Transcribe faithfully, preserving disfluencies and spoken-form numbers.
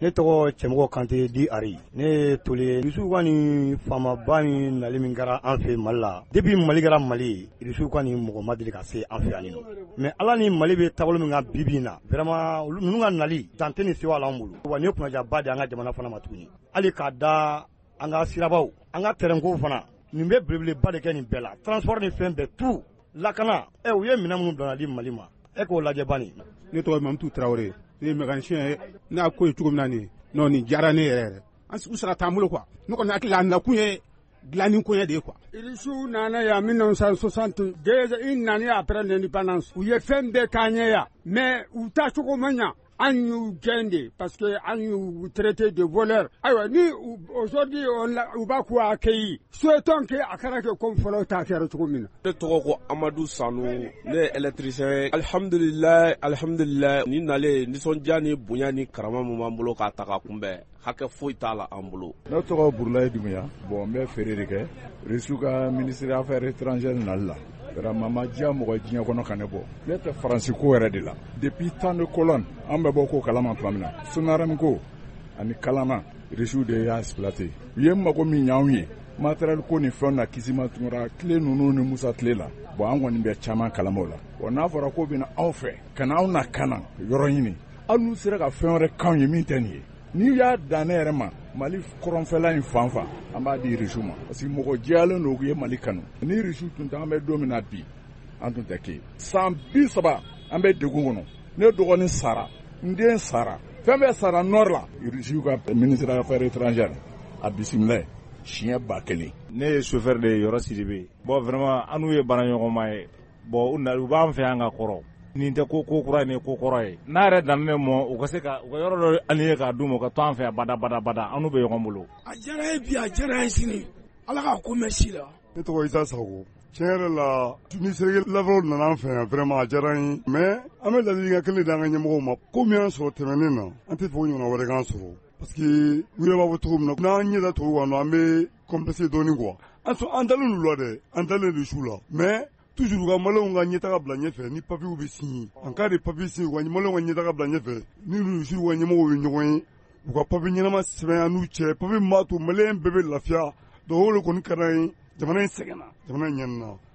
ne tɔgɔ Cɛmɔgɔ Kante di Ari ne tole Irisiw ka nin faamaba min nali min kɛra an fɛ Mali la depuis Mali kɛra Mali Irisiw ka nin mɔgɔ ma deli ka se an fɛ yan nɔ mais Ala ni Mali bɛ taabolo min kan bi bi in na vraiment ninnu ka nali dan tɛ ni sewa l'an bolo wa ni kunnajaba de an ka jamana fana ma tuguni hali k'a da an ka sirabaw an ka terrain ko fana nin bɛ belebeleba de kɛ nin bɛɛ la transport ni fɛn bɛɛ tout lakana ɛ u ye minɛn minnu bila di Mali ma e k'o lajɛ bani ne tɔgɔ Mamutu Tarawele ne ye mécanicien ye n'a ko ye cogo min na nin non nin diyara ne yɛrɛ yɛrɛ an u sara t'an bolo quoi ne kɔni hakili la a nakun ye dilanni ko ye de ye quoi. Irisiw nana yan mille neuf cent soixante déjà i nani après l'indépendance u ye fɛn bɛɛ k'an ɲɛ yan mais u taa cogo ma ɲa an y'u gɛn de parce que an y'u traité de voleur ayiwa ni aujourd'hui u b'a k'u accueilli souhaitons que a kɛra kɛ comme fɔlɔ ta kɛra cogo min na. Ne tɔgɔ ko Amadu Sanu ne ye électricien ye alhamdulilayi alhamdulilayi ni nalen nisɔndiya ni bonya ni karama min b'an bolo k'a ta ka kunbɛn hakɛ foyi t'a la an bolo. Ne tɔgɔ Burulayi Dumuya bon n bɛ feere de kɛ Irisiw ka ministère des affaires étrangères nali la vraiment ma diya mɔgɔ diɲɛ kɔnɔ ka ne bɔ ne tɛ faransi ko yɛrɛ de la depuis temps de colonne an bɛ bɔ ko kalama tuma min na Sonarami ko ani Kalama Irisiw de y'a exploité u ye mago min ɲ'anw ye matériel ko ni fɛnw na Kisima Tunkara tile ninnu ni Musa tile la bon an kɔni bɛ caman kalamaw la bon n'a fɔra ko bɛna aw fɛ ka na aw na kana yɔrɔ ɲini aw n'u sera ka fɛn wɛrɛ k'anw ye min tɛ nin ye n'i y'a dan ne yɛrɛ ma Mali kɔrɔnfɛla in fan fan an b'a di Irisiw ma parce que mɔgɔ jɛyalen don u ye Mali kanu ni Irisiw tun tɛ an bɛ don min na bi an tun tɛ kɛ san bi saba an bɛ degun kɔnɔ ne dɔgɔnin sara n den sara fɛn bɛɛ sara nord la Irisiw ka ministère des affaires étrangères a bisimila siɲɛ ba kelen. Ne ye chauffeur de ye Yɔrɔ Sidibe bon vraiment an n'u ye baaraɲɔgɔnma ye bon u b'an fɛ yan ka kɔrɔ nin tɛ ko ko kura ni ko kɔrɔ ye n'a yɛrɛ dan ne mɔ u ka se ka u ka yɔrɔ dɔ allié k'a d'u ma u ka to an fɛ yan bada bada bada an n'u bɛ ɲɔgɔn bolo. A diyara ye bi a diyara ye sini Ala k'a ko mɛn si la. Ne tɔgɔ Isa Sago tiɲɛ yɛrɛ la ni Serge Lavrov nana an fɛ yan vraiment a diyara n ye mais an bɛ ladilikan kelen d'an ka ɲɛmɔgɔw ma ko min y'an sɔrɔ tɛmɛnen na an tɛ fɛ o ɲɔgɔnna wɛrɛ k'an sɔrɔ parce que u yɛrɛ b'a fɔ cogo min na n'an ɲɛ da tugu kan an bɛ compenser dɔɔnin quoi an sɔn an dalen l'u la dɛ an dalen Irisiw la mais toujours ka maliyɛnw ka ɲɛtaga bila ɲɛfɛ ni papiers bɛ signé en cas de papier signé ka maliyɛnw ka ɲɛtaga bila ɲɛfɛ ni Irisiw ka ɲɛmɔgɔw ye ɲɔgɔn ye u ka papier ɲɛnama sɛbɛn an n'u cɛ papier min b'a to maliyɛn bɛɛ bɛ lafiya donc o de kɔni ka d'an ye jamana in sɛgɛnna jamana in ɲɛnina.